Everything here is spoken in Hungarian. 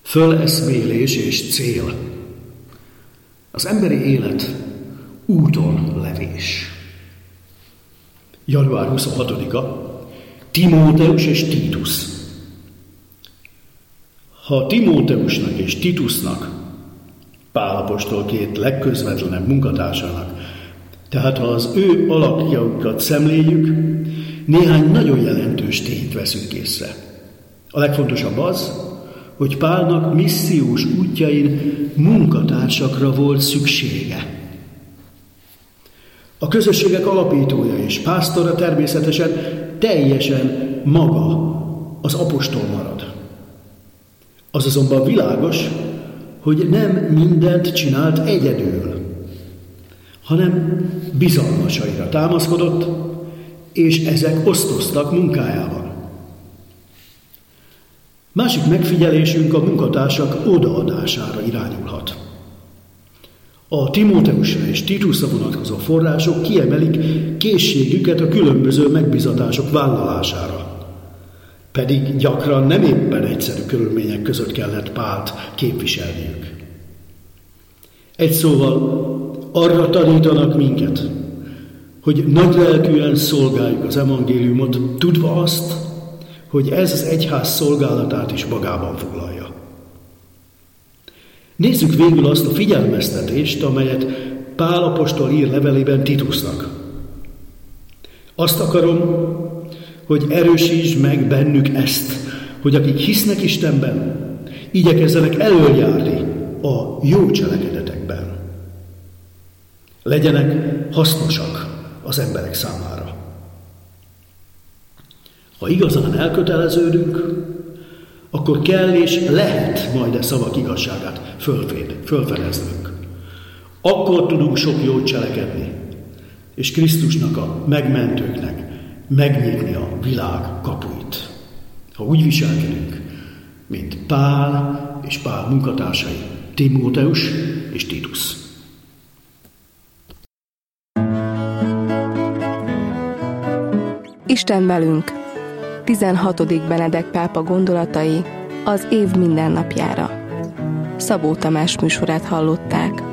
Föleszmélés és cél. Az emberi élet úton levés. Január 26-a, Timóteus és Titus. Ha Timóteusnak és Titusnak, Pál apostol két legközvetlenebb munkatársának, tehát ha az ő alakjaikat szemléljük, néhány nagyon jelentős tényt veszünk észre. A legfontosabb az, hogy Pálnak missziós útjain munkatársakra volt szüksége. A közösségek alapítója és pásztora természetesen teljesen maga, az apostol marad. Az azonban világos, hogy nem mindent csinált egyedül, hanem bizalmasaira támaszkodott, és ezek osztoztak munkájában. Másik megfigyelésünk a munkatársak odaadására irányulhat. A Timóteusra és Titusra vonatkozó források kiemelik készségüket a különböző megbízatások vállalására. Pedig gyakran nem éppen egyszerű körülmények között kellett Pált képviselniük. Egy szóval arra tanítanak minket, hogy nagylelkűen szolgáljuk az evangéliumot, tudva azt, hogy ez az egyház szolgálatát is magában foglalja. Nézzük végül azt a figyelmeztetést, amelyet Pál apostol ír levelében Titusnak. Azt akarom, hogy erősítsd meg bennük ezt, hogy akik hisznek Istenben, igyekezzenek előjárni a jó cselekedetekben. Legyenek hasznosak az emberek számára. Ha igazán elköteleződünk, akkor kell és lehet majd a szavak igazságát fölfedeznünk. Akkor tudunk sok jót cselekedni, és Krisztusnak a megmentőknek megnyitni a világ kapuit. Ha úgy viselkedünk, mint Pál és Pál munkatársai, Timóteus és Titus. Isten velünk. 16. Benedek pápa gondolatai az év mindennapjára. Szabó Tamás műsorát hallották.